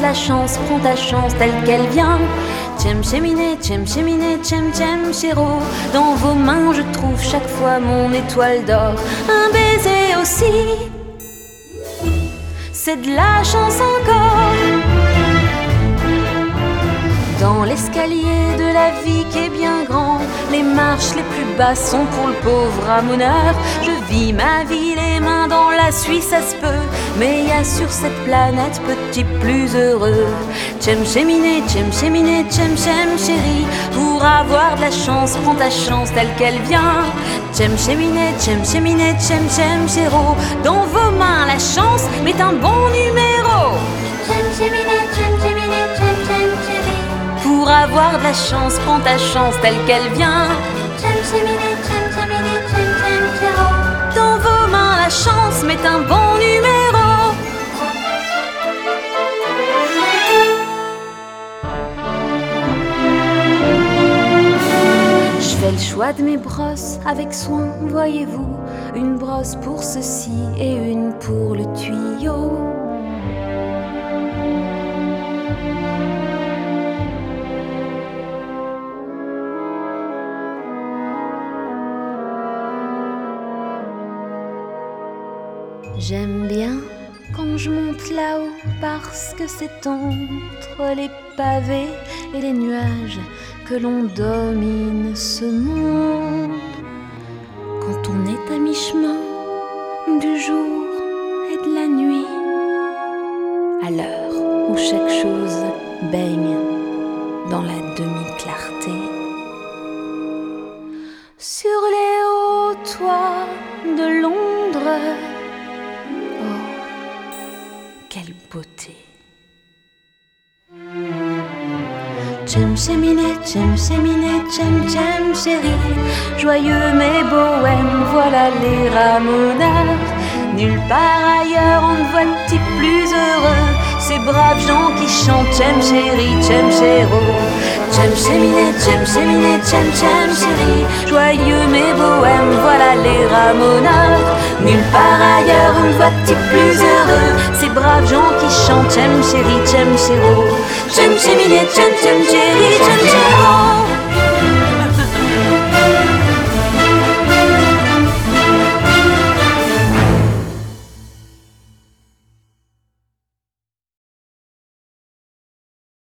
la chance, prends ta chance telle qu'elle vient. Tchem cheminé, tchem chéro. Dans vos mains je trouve chaque fois mon étoile d'or. Un baiser aussi, c'est de la chance encore. Dans l'escalier de la vie qui est bien grand, les marches les plus basses sont pour le pauvre ramoneur. Je vis ma vie les mains dans la suie, ça se peut, mais y a sur cette planète petit plus heureux. Tchem cheminé, tchem chéri. Pour avoir de la chance, prends ta chance telle qu'elle vient. Tchem cheminé, tchem chéro. Dans vos mains la chance met un bon numéro. Tchem cheminé, chéri. Pour avoir de la chance, prends ta chance telle qu'elle vient. Tchem cheminé, chéro. Dans vos mains la chance met un bon numéro. Je fais le choix de mes brosses avec soin, voyez-vous. Une brosse pour ceci et une pour le tuyau. J'aime bien quand je monte là-haut parce que c'est entre les pavés et les nuages que l'on domine ce monde. Quand on est à mi-chemin du jour et de la nuit, à l'heure où chaque chose baigne dans la demi-clarté, sur les hauts toits de Londres, quelle beauté! Tchem cheminé, tchem chéri. Joyeux mais bohème, voilà les ramoneurs. Nulle part ailleurs on ne voit de type plus heureux. Ces braves gens qui chantent tchem chéri, tchem chéro. Tchem cheminé, tchem chéri. Joyeux mais bohème, voilà les ramoneurs. Nulle part ailleurs on ne voit de type plus heureux. Ces braves gens qui chantent tchem chéri, tchem chéro. Tchem cheminé, tchem chéri, tchem chéro.